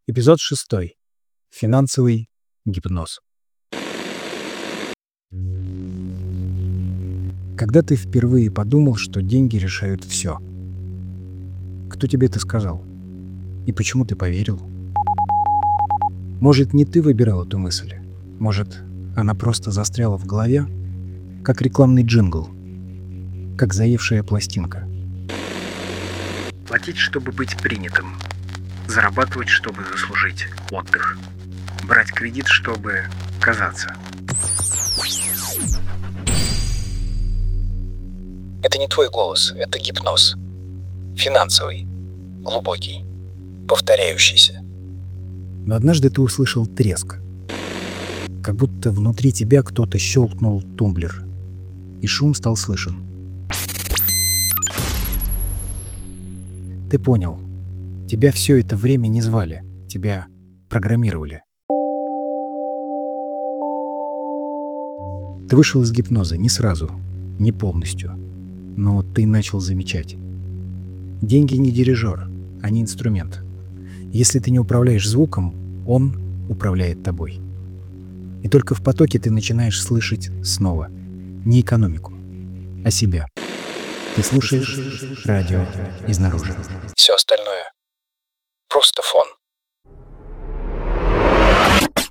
Эпизод 6. Финансовый гипноз. Когда ты впервые подумал, что деньги решают все? Кто тебе это сказал? И почему ты поверил? Может, не ты выбирал эту мысль? Может, она просто застряла в голове, как рекламный джингл, как заевшая пластинка? Платить, чтобы быть принятым. Зарабатывать, чтобы заслужить отдых. Брать кредит, чтобы казаться. Это не твой голос, это гипноз. Финансовый, глубокий, повторяющийся. Но однажды ты услышал треск. Как будто внутри тебя кто-то щелкнул тумблер, и шум стал слышен. Ты понял. Тебя все это время не звали. Тебя программировали. Ты вышел из гипноза не сразу, не полностью. Но ты начал замечать. Деньги не дирижер, они инструмент. Если ты не управляешь звуком, он управляет тобой. И только в потоке ты начинаешь слышать снова. Не экономику, а себя. Ты слушаешь радио изнаружи. Все остальное — просто фон.